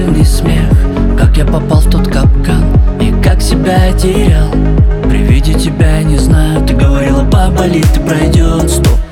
печальный смех. Как я попал в тот капкан и как себя я терял. При виде тебя я не знаю, ты говорила, поболит и пройдет. Стоп,